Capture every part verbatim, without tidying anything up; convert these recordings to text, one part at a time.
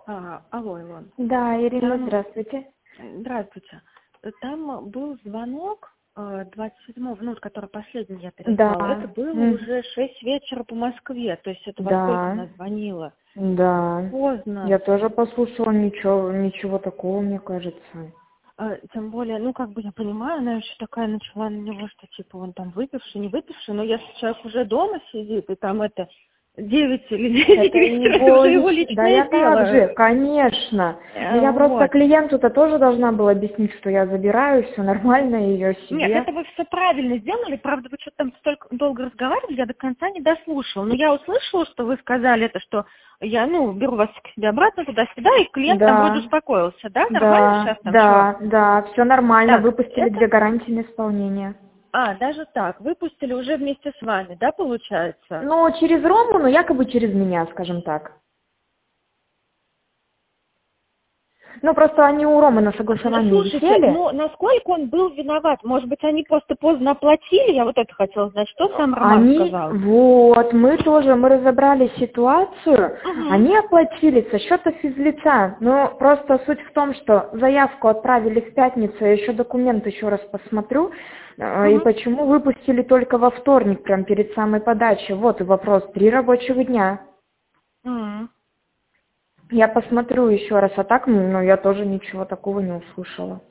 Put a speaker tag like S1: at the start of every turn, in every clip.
S1: А, алло, Илон.
S2: Да, Ирина,
S1: Там,
S2: здравствуйте.
S1: здравствуйте. Там был звонок э, двадцать седьмого, ну, вот который последний я переслала. Это
S2: Да,
S1: было
S2: м,
S1: уже шесть вечера по Москве. То есть это во сколько
S2: да,
S1: она звонила?
S2: да.
S1: Поздно.
S2: Я тоже послушала, ничего, ничего такого, мне кажется.
S1: Э, Тем более, ну, как бы я понимаю, она еще такая начала на него, что типа он там выпивший, не выпивший, но если человек уже дома сидит, и там это девять или десять
S2: Это
S1: вечера, это
S2: его
S1: уже его
S2: лич... Да, я
S1: личное
S2: так же,
S1: дело.
S2: конечно. Но
S1: Э,
S2: я просто
S1: Вот.
S2: клиенту-то тоже должна была объяснить, что я забираю, все нормально, ее
S1: Нет,
S2: себе.
S1: это вы все правильно сделали. Правда, вы что-то там столько долго разговаривали, я до конца не дослушала. Но я услышала, что вы сказали это, что я, ну, беру вас к себе обратно туда-сюда, и клиент там вроде
S2: Да,
S1: успокоился, да? Нормально
S2: да,
S1: сейчас там что?
S2: да, да, все нормально,
S1: Так,
S2: выпустили
S1: это...
S2: две гарантии на исполнение.
S1: А, даже так, выпустили уже вместе с вами, да, получается?
S2: Ну, через Рому, но якобы через меня, скажем так. Ну, просто они у Ромы на
S1: С-
S2: согласовании
S1: Слушайте,
S2: висели.
S1: ну, насколько он был виноват? Может быть, они просто поздно оплатили? Я вот это хотела знать. Что сам Роман
S2: Они,
S1: сказал?
S2: вот, мы тоже, мы разобрали ситуацию,
S1: Угу,
S2: они оплатили со счета физлица, но просто суть в том, что заявку отправили в пятницу, я еще документ еще раз посмотрю, э, и
S1: угу.
S2: почему выпустили только во вторник, прям перед самой подачей. Вот и вопрос, три рабочих дня.
S1: М.
S2: Я посмотрю еще раз, а так, ну, я тоже ничего такого не услышала.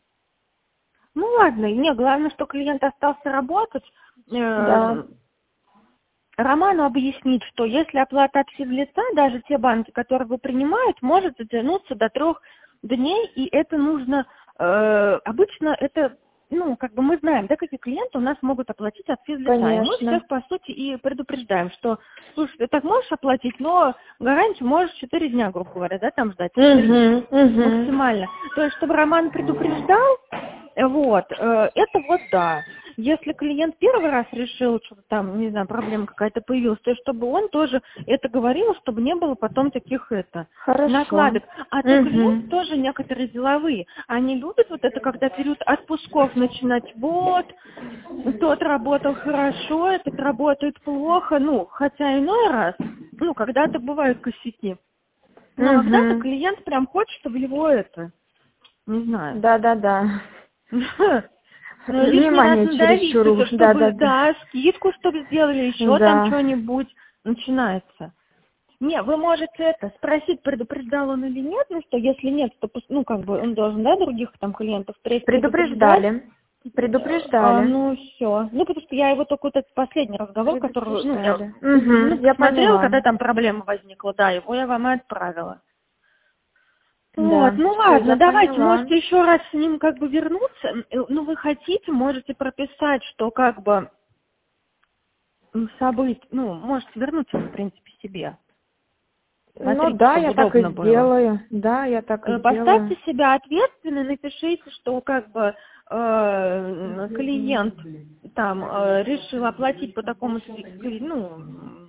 S1: Ну ладно, не, главное, что клиент остался работать.
S2: Да.
S1: Эм, Роману объяснить, что если оплата от физлица, даже те банки, которые вы принимают, может затянуться до трех дней, и это нужно, э, обычно это, ну, как бы мы знаем, да, какие клиенты у нас могут оплатить от физлица, и мы
S2: Конечно.
S1: всех, по сути, и предупреждаем, что, слушай, ты так можешь оплатить, но гарантию можешь четыре дня, грубо говоря, да, там ждать, три
S2: Угу, угу.
S1: максимально. То есть, чтобы Роман предупреждал, э, вот, э, это вот да. Если клиент первый раз решил, что там, не знаю, проблема какая-то появилась, то есть чтобы он тоже это говорил, чтобы не было потом таких это
S2: Хорошо.
S1: накладок. А то клиенты
S2: Угу.
S1: тоже некоторые деловые. Они любят вот это, когда период отпусков начинать. Вот, тот работал хорошо, этот работает плохо. Ну, хотя иной раз, ну, когда-то бывают косяки. Но когда-то
S2: Угу.
S1: клиент прям хочет, чтобы его это, не знаю,
S2: Да-да-да.
S1: ну, лишний раз
S2: Внимание
S1: надавить,
S2: чересчур.
S1: что чтобы,
S2: Да-да-да.
S1: да, скидку, чтобы сделали, еще там
S2: Да.
S1: что-нибудь начинается. Не, вы можете это спросить, предупреждал он или нет, ну что, если нет, то, пусть, ну, как бы он должен, да, других там клиентов впредь предупреждать.
S2: Предупреждали.
S1: А,
S2: Предупреждали.
S1: ну, все. Ну, потому что я его только вот этот последний разговор, который, ну, я
S2: Предупреждали.
S1: ну,
S2: Угу. Я
S1: посмотрела,
S2: поняла.
S1: когда там проблема возникла, да, его я вам и отправила. Вот,
S2: Да.
S1: ну
S2: Все, я
S1: ладно, давайте,
S2: поняла.
S1: можете еще раз с ним как бы вернуться. Э, Ну, вы хотите, можете прописать, что как бы м, событь, ну, можете вернуть его, в принципе, себе.
S2: Ну
S1: Смотрите,
S2: да,
S1: чтобы
S2: я так и
S1: удобно было.
S2: сделаю. Да, я так и
S1: Э,
S2: сделаю.
S1: Поставьте себя ответственной, напишите, что как бы э, клиент там э, решил оплатить по такому, сви- ну,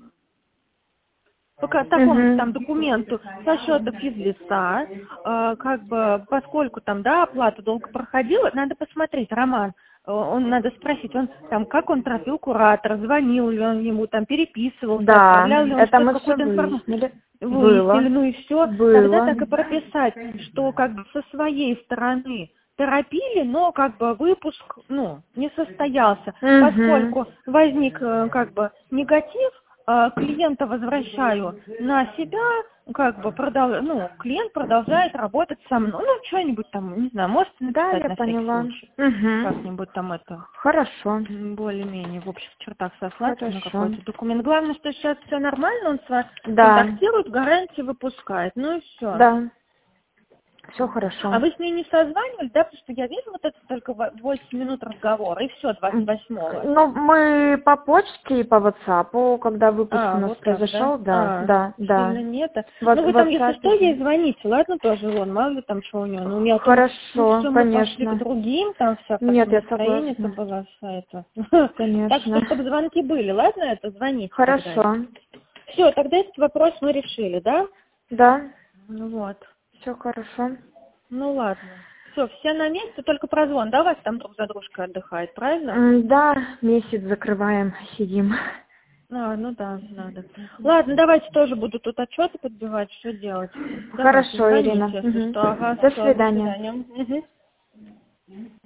S1: по ка- такому
S2: Угу.
S1: там документу со счета физлица, э, как бы, поскольку там, да, оплата долго проходила, надо посмотреть, Роман, э, он надо спросить, он там, как он торопил куратора, звонил ли он ему, там, переписывался,
S2: Да,
S1: отправлял ли он
S2: это
S1: что-то,
S2: мы все
S1: какую-то информацию,
S2: выяснили.
S1: выяснили,
S2: Было.
S1: ну и все, тогда
S2: Было.
S1: так и прописать, что как бы со своей стороны торопили, но как бы выпуск, ну, не состоялся,
S2: Угу.
S1: поскольку возник э, как бы негатив, э, клиента возвращаю на себя, как бы продол... ну, клиент продолжает работать со мной, ну, что-нибудь там, не знаю, можете
S2: Да,
S1: написать
S2: я
S1: на всякий
S2: поняла.
S1: случай,
S2: Угу.
S1: как-нибудь там это,
S2: Хорошо.
S1: м, более-менее в общих чертах сослаться на
S2: Хорошо.
S1: какой-то документ. Главное, что сейчас все нормально, он с вами
S2: Да,
S1: контактирует, гарантии выпускает, ну и все.
S2: да, все
S1: А
S2: хорошо.
S1: вы с ней не созванивались, да, потому что я вижу вот это только восемь минут разговора, и все, двадцать
S2: М,
S1: восьмого.
S2: Ну, мы по почте и по WhatsApp, когда выпуск у
S1: А,
S2: нас
S1: вот так, да?
S2: произошел, да,
S1: А,
S2: да, да.
S1: сильно нет. а?
S2: В
S1: Ну, вы
S2: в
S1: там, если что,
S2: WhatsApp, да.
S1: ей звоните, ладно, тоже, вон, мало ли там что у нее. Ну, у меня то, ну,
S2: Хорошо,
S1: все, мы пошли к
S2: конечно.
S1: другим, там вся так
S2: Нет, я
S1: настроение-то
S2: согласна.
S1: было вся это. Так что,
S2: Конечно.
S1: чтобы звонки были, ладно, это, звоните тогда.
S2: Хорошо.
S1: Все, тогда этот вопрос мы решили, да?
S2: Да,
S1: Ну вот.
S2: все хорошо.
S1: Ну ладно. Все, все на месте, только прозвон, да, у вас там друг за дружкой отдыхает, правильно?
S2: М, Да, месяц закрываем, сидим.
S1: А, ну да, надо. Ладно, давайте тоже буду тут отчеты подбивать, что делать.
S2: Хорошо,
S1: Давайте,
S2: Ирина.
S1: звоните, если
S2: Угу.
S1: что. Ага,
S2: До
S1: всё,
S2: свидания.
S1: До свидания. Мгм.